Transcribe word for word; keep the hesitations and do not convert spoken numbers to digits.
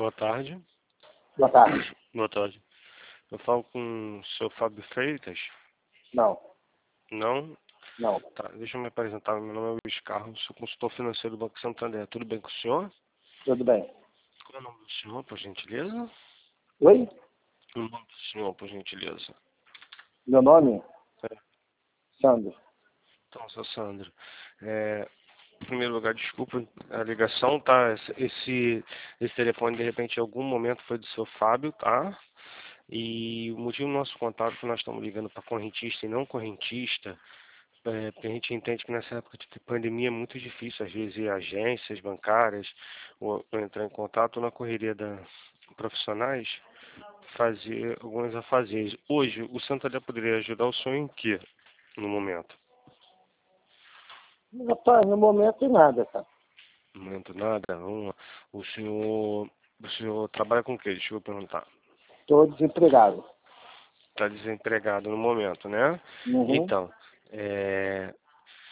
Boa tarde. Boa tarde. Boa tarde. Eu falo com o seu Fábio Freitas? Não, Não? não. Tá, deixa eu me apresentar. Meu nome é Luiz Carlos, sou consultor financeiro do Banco Santander. Tudo bem com o senhor? Tudo bem. Qual é o nome do senhor, por gentileza? Oi? O nome do senhor, por gentileza. Meu nome? É. Sandro. Então, seu Sandro, é, em primeiro lugar, desculpa a ligação, tá? Esse, esse telefone, de repente, em algum momento foi do seu Fábio, tá? E o motivo do nosso contato é que nós estamos ligando para correntista e não correntista, é, porque a gente entende que nessa época de pandemia é muito difícil, às vezes, ir a agências bancárias ou, ou entrar em contato na correria da profissionais, fazer alguns afazeres. Hoje, o Santander poderia ajudar o senhor em quê, no momento? Rapaz, no momento nada, cara. No momento nada, vamos lá. O senhor, o senhor trabalha com o quê? Deixa eu perguntar. Estou desempregado. Está desempregado no momento, né? Uhum. Então, é,